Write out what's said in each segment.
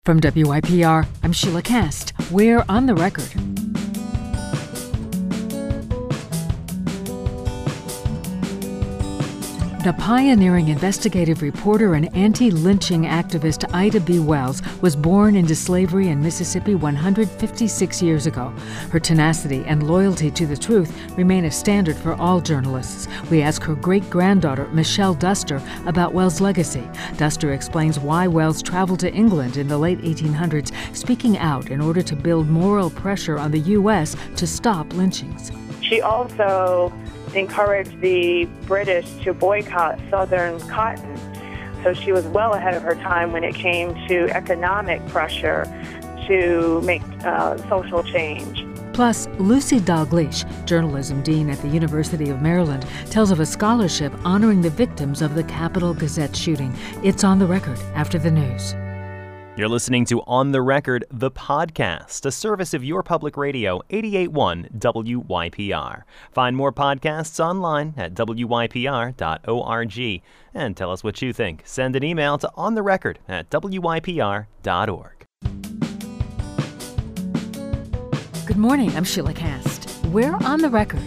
From WYPR, I'm Sheila Kast. We're on the record. The pioneering investigative reporter and anti-lynching activist Ida B. Wells was born into slavery in Mississippi 156 years ago. Her tenacity and loyalty to the truth remain a standard for all journalists. We ask her great-granddaughter, Michelle Duster, about Wells' legacy. Duster explains why Wells traveled to England in the late 1800s, speaking out in order to build moral pressure on the U.S. to stop lynchings. She also encouraged the British to boycott Southern cotton. So she was well ahead of her time when it came to economic pressure to make social change. Plus, Lucy Dalgleish, journalism dean at the University of Maryland, tells of a scholarship honoring the victims of the Capitol Gazette shooting. It's on the record after the news. You're listening to On the Record, the podcast, a service of your public radio, 88.1 WYPR. Find more podcasts online at wypr.org. And tell us what you think. Send an email to ontherecord@wypr.org. Good morning, I'm Sheila Kast. We're on the record.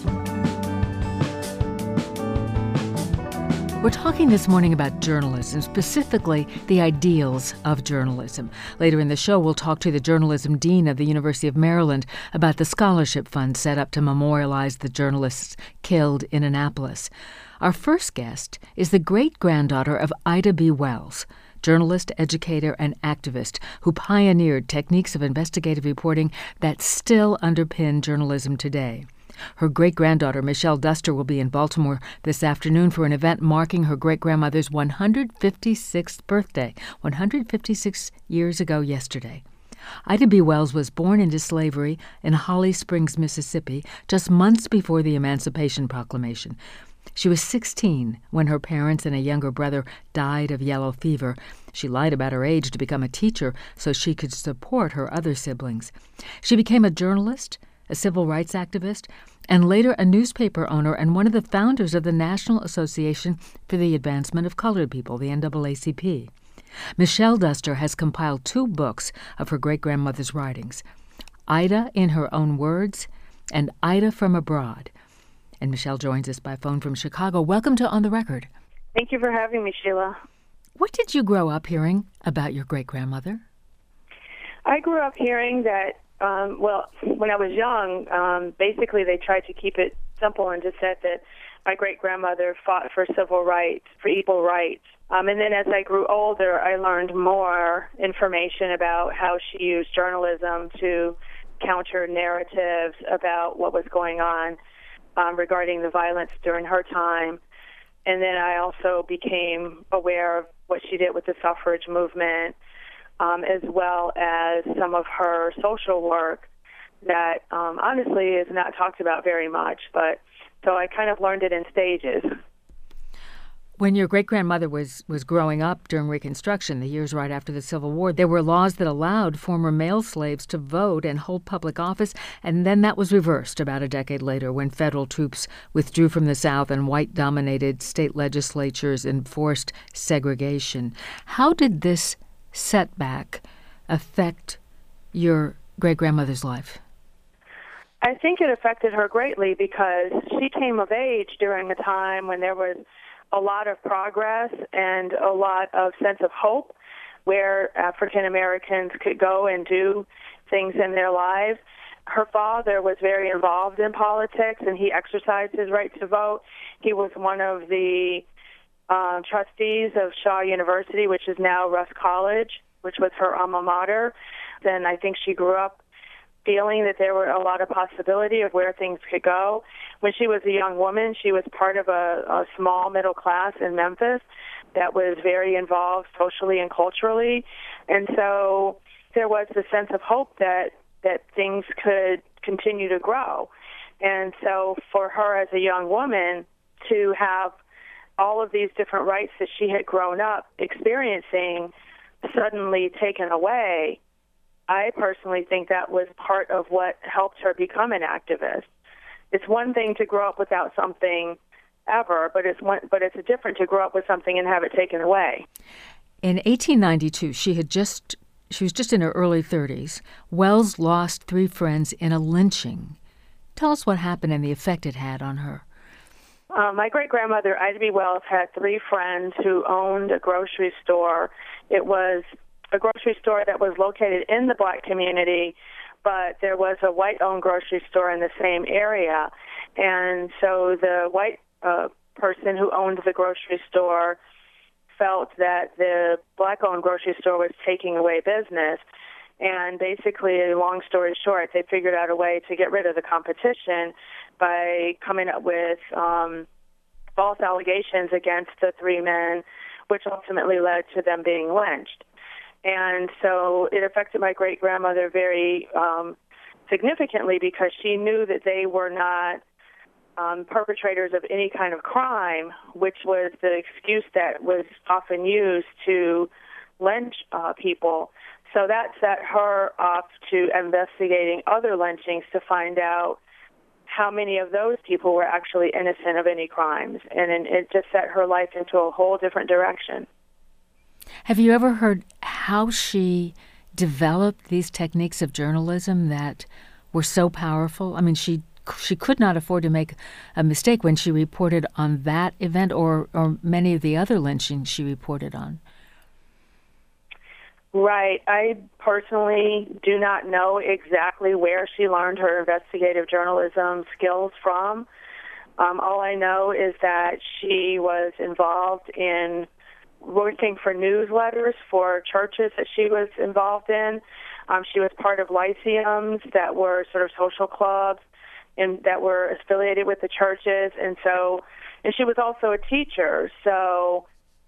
We're talking this morning about journalism, specifically the ideals of journalism. Later in the show, we'll talk to the journalism dean of the University of Maryland about the scholarship fund set up to memorialize the journalists killed in Annapolis. Our first guest is the great-granddaughter of Ida B. Wells, journalist, educator, and activist who pioneered techniques of investigative reporting that still underpin journalism today. Her great-granddaughter, Michelle Duster, will be in Baltimore this afternoon for an event marking her great-grandmother's 156th birthday, 156 years ago yesterday. Ida B. Wells was born into slavery in Holly Springs, Mississippi, just months before the Emancipation Proclamation. She was 16 when her parents and a younger brother died of yellow fever. She lied about her age to become a teacher so she could support her other siblings. She became a journalist, a civil rights activist, and later a newspaper owner and one of the founders of the National Association for the Advancement of Colored People, the NAACP. Michelle Duster has compiled 2 books of her great-grandmother's writings, Ida in Her Own Words and Ida from Abroad. And Michelle joins us by phone from Chicago. Welcome to On the Record. Thank you for having me, Sheila. What did you grow up hearing about your great-grandmother? I grew up hearing that when I was young, basically they tried to keep it simple and just said that my great-grandmother fought for civil rights, for equal rights. And then as I grew older, I learned more information about how she used journalism to counter narratives about what was going on regarding the violence during her time. And then I also became aware of what she did with the suffrage movement, as well as some of her social work that honestly is not talked about very much. But so I kind of learned it in stages. When your great-grandmother was growing up during Reconstruction, the years right after the Civil War, there were laws that allowed former male slaves to vote and hold public office, and then that was reversed about a decade later when federal troops withdrew from the South and white-dominated state legislatures enforced segregation. How did this setback affect your great-grandmother's life? I think it affected her greatly because she came of age during a time when there was a lot of progress and a lot of sense of hope where African Americans could go and do things in their lives. Her father was very involved in politics and he exercised his right to vote. He was one of the trustees of Shaw University, which is now Russ College, which was her alma mater. Then I think she grew up feeling that there were a lot of possibility of where things could go. When she was a young woman, she was part of a small middle class in Memphis that was very involved socially and culturally. And so there was the sense of hope that things could continue to grow. And so for her as a young woman to have all of these different rights that she had grown up experiencing suddenly taken away, I personally think that was part of what helped her become an activist. It's one thing to grow up without something ever, but it's different to grow up with something and have it taken away. In 1892, she had just she was just in her early 30s. Wells lost 3 friends in a lynching. Tell us what happened and the effect it had on her. My great-grandmother, Ida B. Wells, had 3 friends who owned a grocery store. It was a grocery store that was located in the black community, but there was a white-owned grocery store in the same area. And so the white person who owned the grocery store felt that the black-owned grocery store was taking away business. And basically, long story short, they figured out a way to get rid of the competition by coming up with false allegations against the 3 men, which ultimately led to them being lynched. And so it affected my great-grandmother very significantly because she knew that they were not perpetrators of any kind of crime, which was the excuse that was often used to lynch people. So that set her off to investigating other lynchings to find out how many of those people were actually innocent of any crimes. And it just set her life into a whole different direction. Have you ever heard how she developed these techniques of journalism that were so powerful? I mean, she could not afford to make a mistake when she reported on that event or many of the other lynchings she reported on. Right. I personally do not know exactly where she learned her investigative journalism skills from. All I know is that she was involved in working for newsletters for churches that she was involved in. She was part of lyceums that were sort of social clubs and that were affiliated with the churches. And she was also a teacher. So,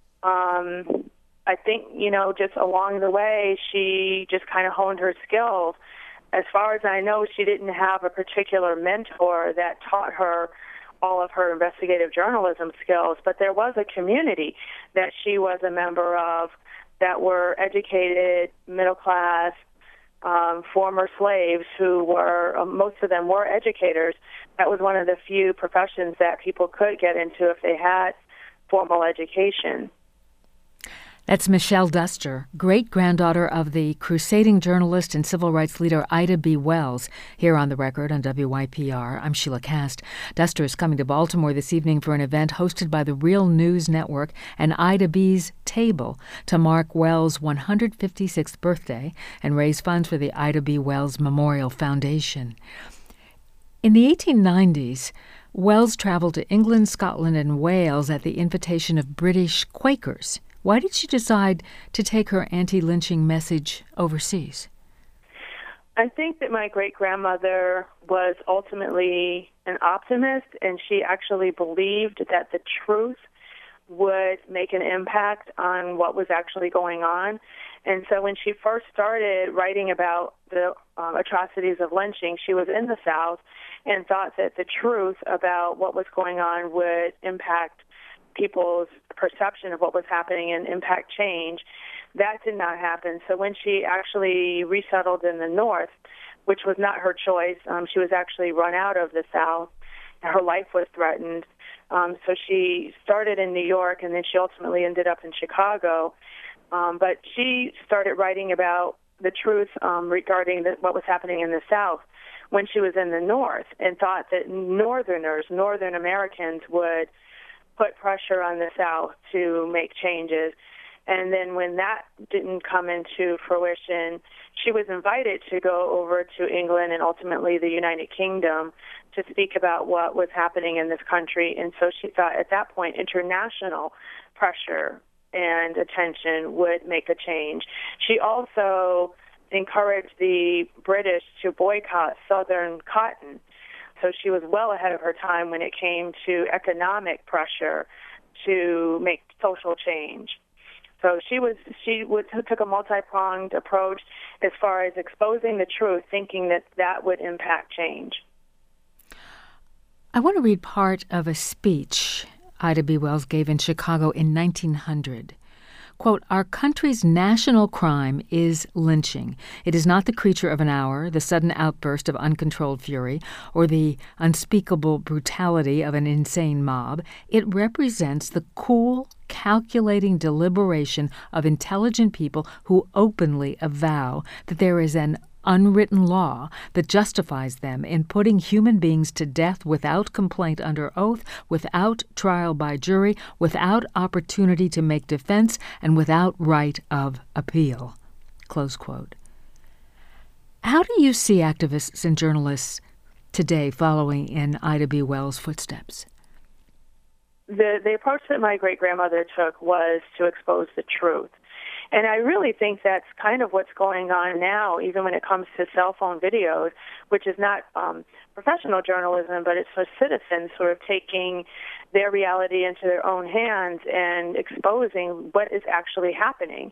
I think, just along the way, she just kind of honed her skills. As far as I know, she didn't have a particular mentor that taught her all of her investigative journalism skills, but there was a community that she was a member of that were educated, middle-class, former slaves who were, most of them were educators. That was one of the few professions that people could get into if they had formal education. That's Michelle Duster, great-granddaughter of the crusading journalist and civil rights leader Ida B. Wells, here on The Record on WYPR. I'm Sheila Kast. Duster is coming to Baltimore this evening for an event hosted by the Real News Network and Ida B.'s Table to mark Wells' 156th birthday and raise funds for the Ida B. Wells Memorial Foundation. In the 1890s, Wells traveled to England, Scotland, and Wales at the invitation of British Quakers. Why did she decide to take her anti-lynching message overseas? I think that my great-grandmother was ultimately an optimist, and she actually believed that the truth would make an impact on what was actually going on. And so when she first started writing about the atrocities of lynching, she was in the South and thought that the truth about what was going on would impact people's perception of what was happening and impact change. That did not happen. So when she actually resettled in the North, which was not her choice, she was actually run out of the South. Her life was threatened. So she started in New York, and then she ultimately ended up in Chicago. But she started writing about the truth regarding what was happening in the South when she was in the North, and thought that Northern Americans would put pressure on the South to make changes. And then when that didn't come into fruition, she was invited to go over to England and ultimately the United Kingdom to speak about what was happening in this country. And so she thought at that point international pressure and attention would make a change. She also encouraged the British to boycott Southern cotton. So she was well ahead of her time when it came to economic pressure to make social change. So she took a multi-pronged approach as far as exposing the truth, thinking that would impact change. I want to read part of a speech Ida B. Wells gave in Chicago in 1900. Quote, "Our country's national crime is lynching. It is not the creature of an hour, the sudden outburst of uncontrolled fury, or the unspeakable brutality of an insane mob. It represents the cool, calculating deliberation of intelligent people who openly avow that there is an unwritten law that justifies them in putting human beings to death without complaint under oath, without trial by jury, without opportunity to make defense, and without right of appeal." Close quote. How do you see activists and journalists today following in Ida B. Wells' footsteps? The approach that my great-grandmother took was to expose the truth. And I really think that's kind of what's going on now, even when it comes to cell phone videos, which is not professional journalism, but it's for citizens sort of taking their reality into their own hands and exposing what is actually happening.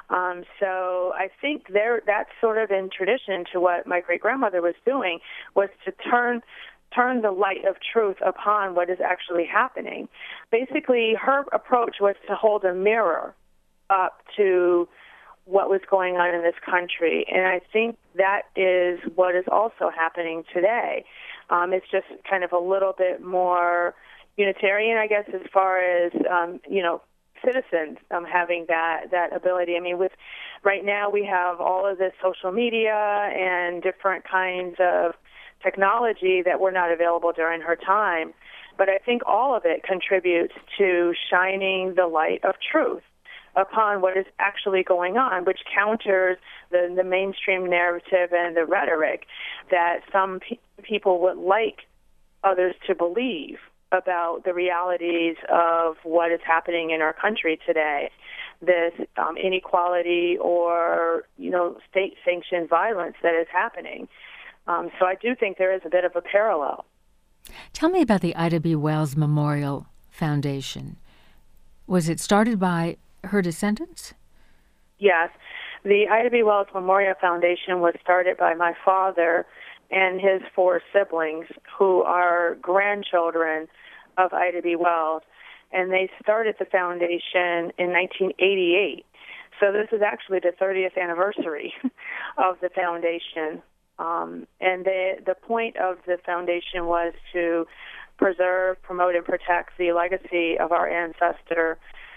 So I think that's sort of in tradition to what my great-grandmother was doing, was to turn the light of truth upon what is actually happening. Basically, her approach was to hold a mirror up to what was going on in this country. And I think that is what is also happening today. It's just kind of a little bit more unitarian, I guess, as far as, citizens having that ability. I mean, right now we have all of this social media and different kinds of technology that were not available during her time. But I think all of it contributes to shining the light of truth upon what is actually going on, which counters the mainstream narrative and the rhetoric that some people would like others to believe about the realities of what is happening in our country today, this inequality or, state-sanctioned violence that is happening. So I do think there is a bit of a parallel. Tell me about the Ida B. Wells Memorial Foundation. Was it started by her descendants? Yes. The Ida B. Wells Memorial Foundation was started by my father and his 4 siblings, who are grandchildren of Ida B. Wells, and they started the foundation in 1988. So this is actually the 30th anniversary of the foundation. And the point of the foundation was to preserve, promote, and protect the legacy of our ancestor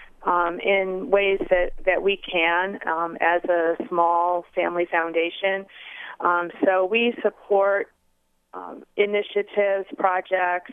in ways that we can as a small family foundation. So we support initiatives, projects,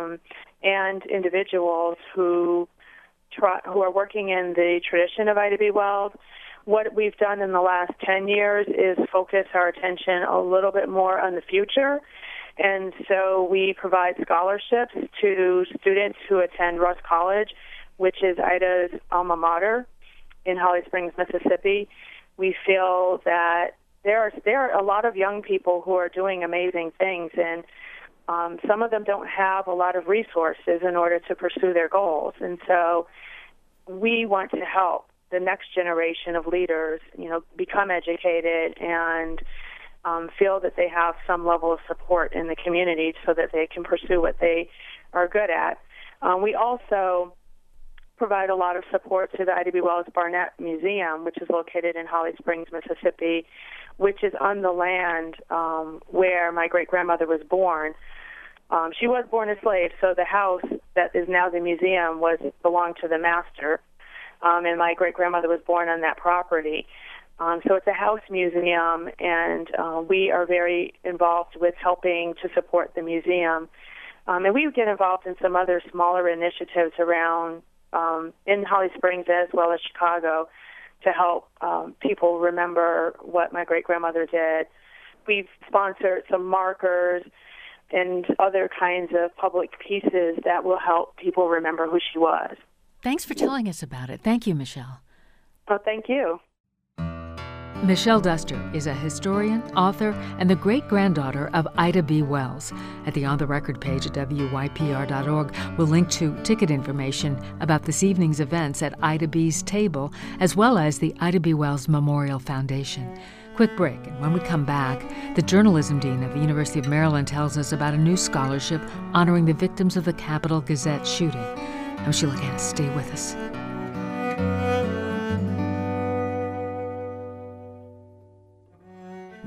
and individuals who are working in the tradition of Ida B. Wells. What we've done in the last 10 years is focus our attention a little bit more on the future. And so we provide scholarships to students who attend Russ College, which is Ida's alma mater in Holly Springs, Mississippi. We feel that there are a lot of young people who are doing amazing things, and some of them don't have a lot of resources in order to pursue their goals. And so we want to help the next generation of leaders, become educated and feel that they have some level of support in the community so that they can pursue what they are good at. We also provide a lot of support to the Ida B. Wells Barnett Museum, which is located in Holly Springs, Mississippi, which is on the land where my great-grandmother was born. She was born a slave, so the house that is now the museum belonged to the master, and my great-grandmother was born on that property. So it's a house museum, and we are very involved with helping to support the museum. And we get involved in some other smaller initiatives around in Holly Springs as well as Chicago to help people remember what my great-grandmother did. We've sponsored some markers and other kinds of public pieces that will help people remember who she was. Thanks for telling us about it. Thank you, Michelle. Well, thank you. Michelle Duster is a historian, author, and the great-granddaughter of Ida B. Wells. At the On the Record page at WYPR.org, we'll link to ticket information about this evening's events at Ida B.'s table, as well as the Ida B. Wells Memorial Foundation. Quick break, and when we come back, the journalism dean of the University of Maryland tells us about a new scholarship honoring the victims of the Capital Gazette shooting. I'm Sheila Cannis. Stay with us.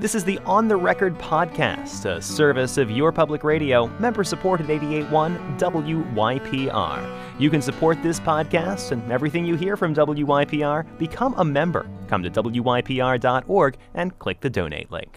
This is the On the Record podcast, a service of your public radio, member-supported 88.1 WYPR. You can support this podcast and everything you hear from WYPR. Become a member. Come to WYPR.org and click the donate link.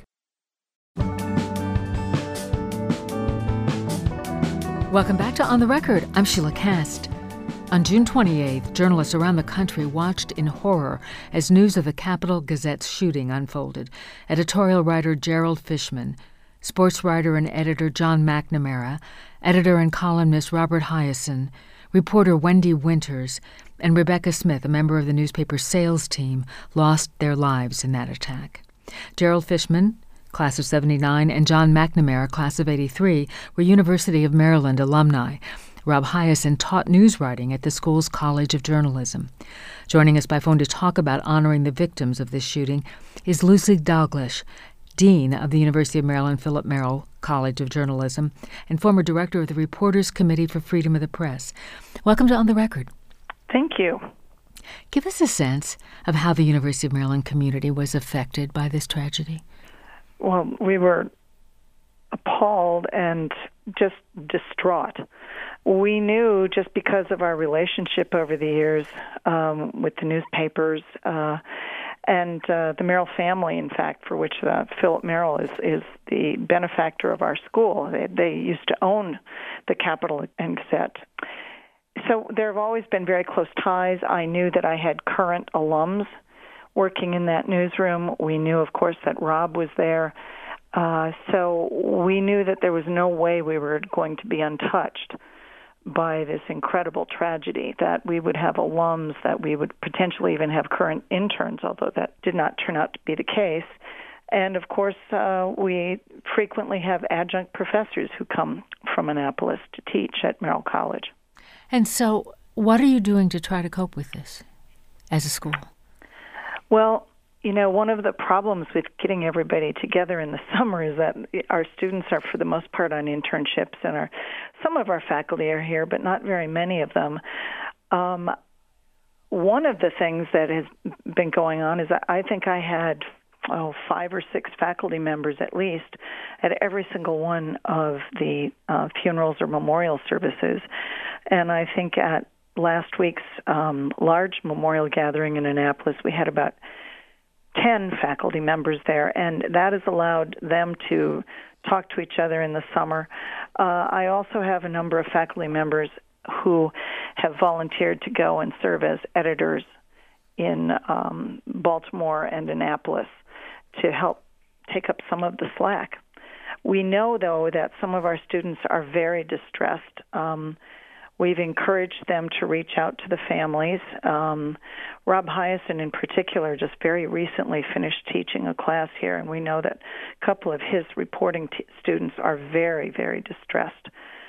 Welcome back to On the Record. I'm Sheila Cast. On June 28th, journalists around the country watched in horror as news of the Capital Gazette's shooting unfolded. Editorial writer Gerald Fishman, sports writer and editor John McNamara, editor and columnist Robert Hyacin, reporter Wendy Winters, and Rebecca Smith, a member of the newspaper's sales team, lost their lives in that attack. Gerald Fishman, class of 79, and John McNamara, class of 83, were University of Maryland alumni. Rob Hyacin taught news writing at the school's College of Journalism. Joining us by phone to talk about honoring the victims of this shooting is Lucy Dalglish, Dean of the University of Maryland Philip Merrill College of Journalism and former director of the Reporters Committee for Freedom of the Press. Welcome to On the Record. Thank you. Give us a sense of how the University of Maryland community was affected by this tragedy. Well, we were appalled and just distraught. We knew, just because of our relationship over the years with the newspapers and the Merrill family, in fact, for which Philip Merrill is the benefactor of our school. They used to own the Capital and Gazette. So there have always been very close ties. I knew that I had current alums working in that newsroom. We knew, of course, that Rob was there. So we knew that there was no way we were going to be untouched by this incredible tragedy, that we would have alums, that we would potentially even have current interns, although that did not turn out to be the case. And, of course, we frequently have adjunct professors who come from Annapolis to teach at Merrill College. And so what are you doing to try to cope with this as a school? Well, you know, one of the problems with getting everybody together in the summer is that our students are, for the most part, on internships, and some of our faculty are here, but not very many of them. One of the things that has been going on is I think I had 5 or 6 faculty members at least at every single one of the funerals or memorial services. And I think at last week's large memorial gathering in Annapolis, we had about 10 faculty members there, and that has allowed them to talk to each other in the summer. I also have a number of faculty members who have volunteered to go and serve as editors in Baltimore and Annapolis to help take up some of the slack. We know, though, that some of our students are very distressed. We've encouraged them to reach out to the families. Rob Hyacin, in particular, just very recently finished teaching a class here, and we know that a couple of his reporting students are very, very distressed.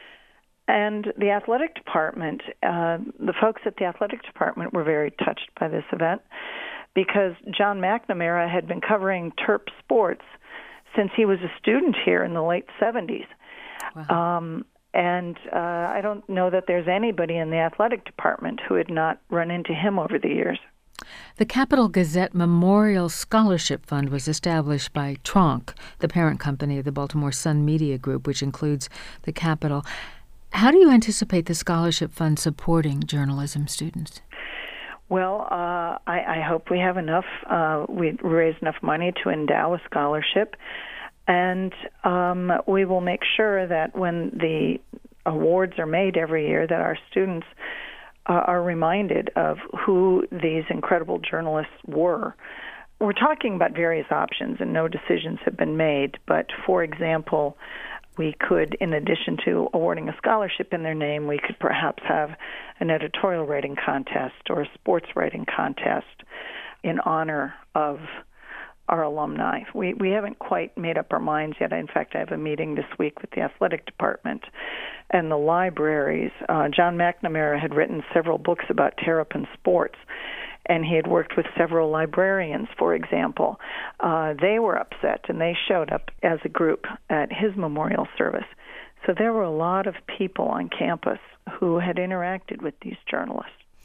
And the athletic department, the folks at the athletic department were very touched by this event because John McNamara had been covering Terp sports since he was a student here in the late 70s. Wow. And I don't know that there's anybody in the athletic department who had not run into him over the years. The Capital Gazette Memorial Scholarship Fund was established by Tronc, the parent company of the Baltimore Sun Media Group, which includes the Capital. How do you anticipate the scholarship fund supporting journalism students? Well, I hope we have enough. We raise enough money to endow a scholarship. And we will make sure that when the awards are made every year, that our students are reminded of who these incredible journalists were. We're talking about various options, and no decisions have been made. But, for example, we could, in addition to awarding a scholarship in their name, we could perhaps have an editorial writing contest or a sports writing contest in honor of our alumni. We haven't quite made up our minds yet. In fact, I have a meeting this week with the athletic department and the libraries. John McNamara had written several books about Terrapin sports, and he had worked with several librarians, for example. They were upset, and they showed up as a group at his memorial service. So there were a lot of people on campus who had interacted with these journalists.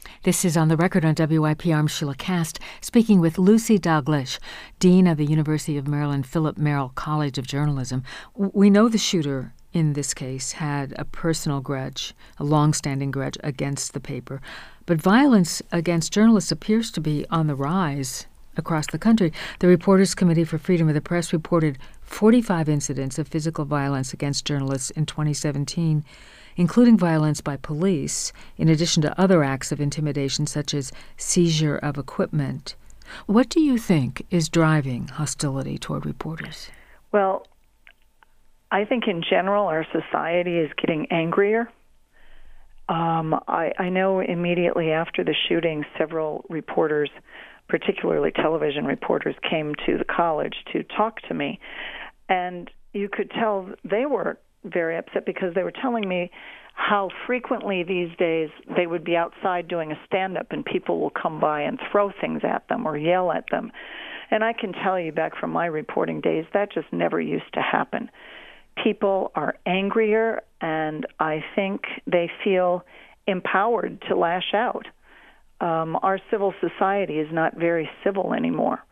This is On the Record on WYPR. I'm Sheila Kast, speaking with Lucy Dalglish, Dean of the University of Maryland Philip Merrill College of Journalism. We know the shooter in this case had a personal grudge, a long-standing grudge against the paper. But violence against journalists appears to be on the rise across the country. The Reporters Committee for Freedom of the Press reported 45 incidents of physical violence against journalists in 2017, including violence by police, in addition to other acts of intimidation such as seizure of equipment. What do you think is driving hostility toward reporters? Well, I think in general our society is getting angrier. I know immediately after the shooting, several reporters, particularly television reporters, came to the college to talk to me. And you could tell they were very upset because they were telling me how frequently these days they would be outside doing a stand-up and people will come by and throw things at them or yell at them. And I can tell you back from my reporting days, that just never used to happen. People are angrier, and I think they feel empowered to lash out. Our civil society is not very civil anymore.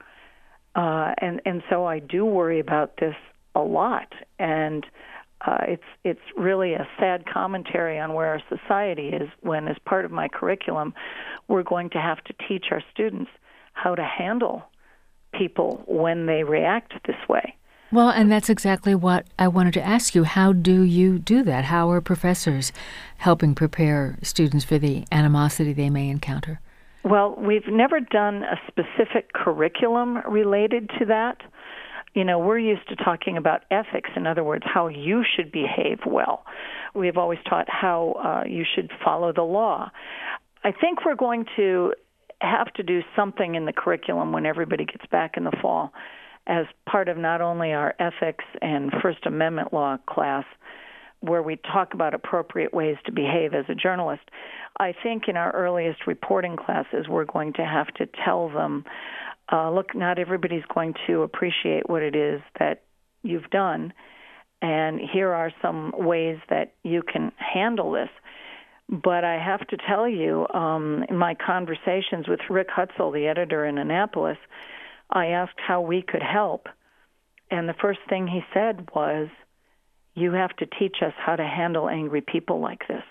And so I do worry about this a lot. And it's really a sad commentary on where our society is when, as part of my curriculum, we're going to have to teach our students how to handle people when they react this way. Well, and that's exactly what I wanted to ask you. How do you do that? How are professors helping prepare students for the animosity they may encounter? Well, we've never done a specific curriculum related to that. You know, we're used to talking about ethics, in other words, how you should behave well. We've always taught how you should follow the law. I think we're going to have to do something in the curriculum when everybody gets back in the fall as part of not only our ethics and First Amendment law class, where we talk about appropriate ways to behave as a journalist. I think in our earliest reporting classes, we're going to have to tell them, look, not everybody's going to appreciate what it is that you've done, and here are some ways that you can handle this. But I have to tell you, in my conversations with Rick Hutzel, the editor in Annapolis, I asked how we could help, and the first thing he said was, you have to teach us how to handle angry people like this.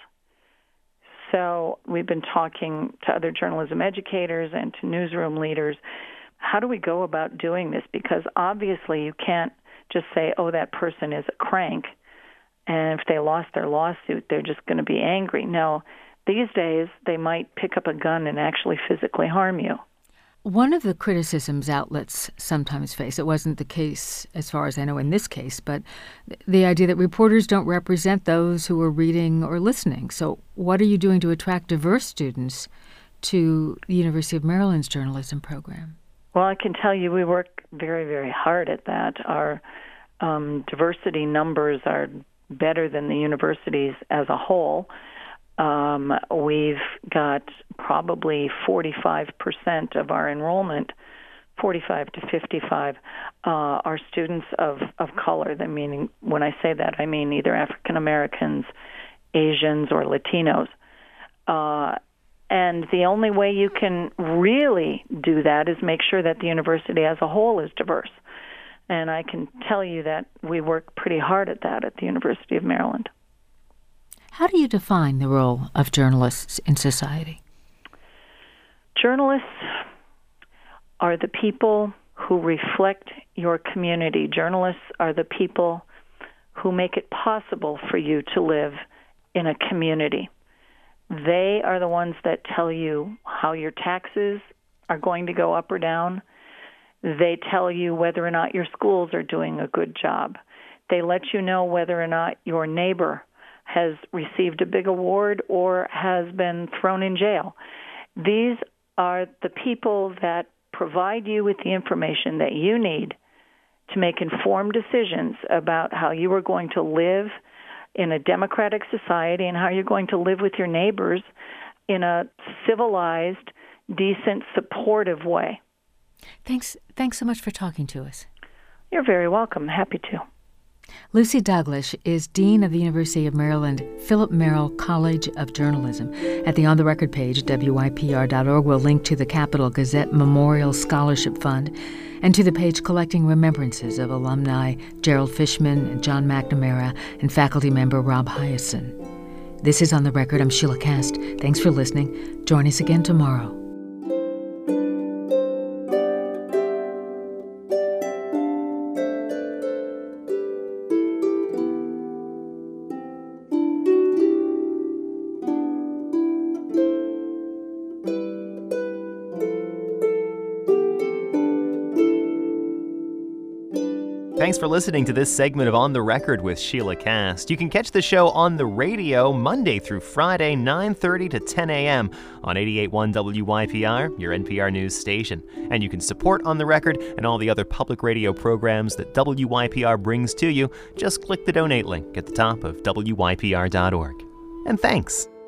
So we've been talking to other journalism educators and to newsroom leaders. How do we go about doing this? Because obviously you can't just say, oh, that person is a crank, and if they lost their lawsuit, they're just going to be angry. No, these days they might pick up a gun and actually physically harm you. One of the criticisms outlets sometimes face, it wasn't the case as far as I know in this case, but the idea that reporters don't represent those who are reading or listening. So what are you doing to attract diverse students to the University of Maryland's journalism program? Well, I can tell you we work very, very hard at that. Our diversity numbers are better than the universities as a whole. We've got probably 45% of our enrollment, 45 to 55, are students of color. I mean, when I say that, I mean either African Americans, Asians, or Latinos. And the only way you can really do that is make sure that the university as a whole is diverse. And I can tell you that we work pretty hard at that at the University of Maryland. How do you define the role of journalists in society? Journalists are the people who reflect your community. Journalists are the people who make it possible for you to live in a community. They are the ones that tell you how your taxes are going to go up or down. They tell you whether or not your schools are doing a good job. They let you know whether or not your neighbor has received a big award or has been thrown in jail. These are the people that provide you with the information that you need to make informed decisions about how you are going to live in a democratic society and how you're going to live with your neighbors in a civilized, decent, supportive way. Thanks so much for talking to us. You're very welcome. Happy to. Lucy Douglas is Dean of the University of Maryland Philip Merrill College of Journalism. At the On the Record page at WYPR.org, we'll link to the Capital Gazette Memorial Scholarship Fund and to the page collecting remembrances of alumni Gerald Fishman and John McNamara and faculty member Rob Hyacin. This is On the Record. I'm Sheila Kast. Thanks for listening. Join us again tomorrow. Thanks for listening to this segment of On the Record with Sheila Kast. You can catch the show on the radio Monday through Friday, 9:30 to 10 a.m. on 88.1 WYPR, your NPR news station. And you can support On the Record and all the other public radio programs that WYPR brings to you. Just click the donate link at the top of WYPR.org. And thanks.